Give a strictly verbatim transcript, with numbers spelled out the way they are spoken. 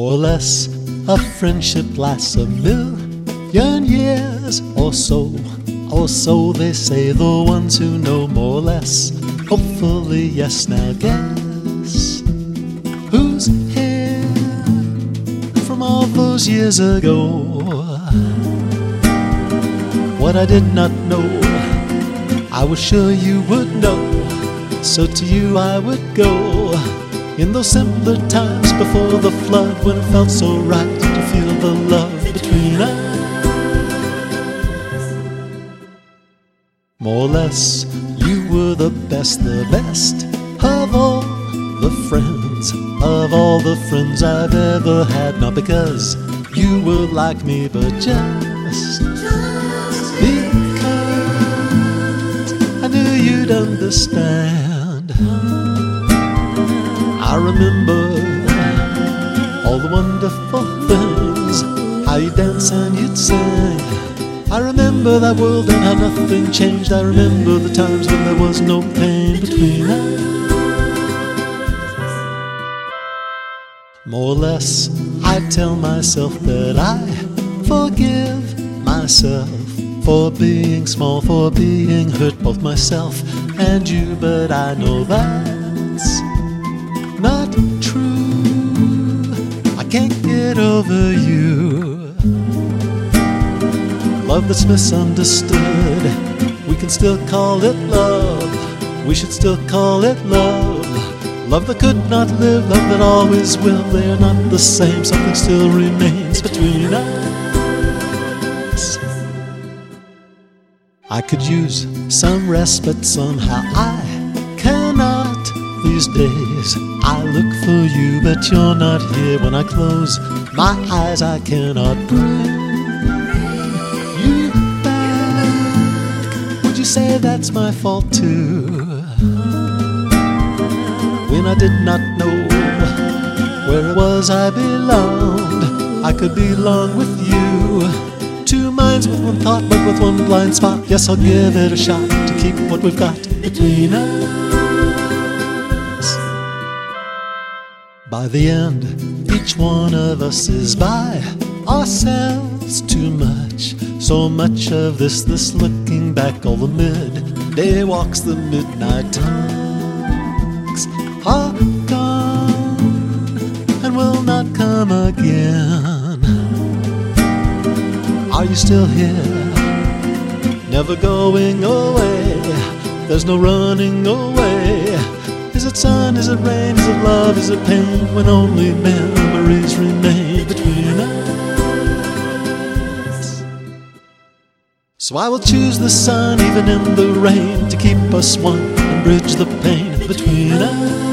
More or less, a friendship lasts a million years or so. Or so they say, the ones who know more or less. Hopefully, yes, now guess who's here from all those years ago. What I did not know, I was sure you would know. So to you I would go, in those simpler times before the flood, when it felt so right to feel the love between us. More or less, you were the best, the best of all the friends, of all the friends I've ever had. Not because you were like me, but just because I knew you'd understand. I remember all the wonderful things, how you dance and you'd sing. I remember that world and how nothing changed. I remember the times when there was no pain between us. More or less, I tell myself that I forgive myself for being small, for being hurt, both myself and you. But I know that's not true. I can't get over you. Love that's misunderstood, we can still call it love. We should still call it love. Love that could not live, love that always will. They are not the same, something still remains between us. I could use some rest, but somehow I cannot these days. I look for you, but you're not here. When I close my eyes, I cannot breathe. Say that's my fault too, when I did not know where it was I belonged. I could belong with you, two minds with one thought, but with one blind spot. Yes, I'll give it a shot to keep what we've got between us. By the end, each one of us is by ourselves too much. So much of this, this looking back, all the midday walks, the midnight talks are gone and will not come again. Are you still here? Never going away. There's no running away. Is it sun? Is it rain? Is it love? Is it pain? When only memories remain between us. So I will choose the sun even in the rain, to keep us one and bridge the pain between us.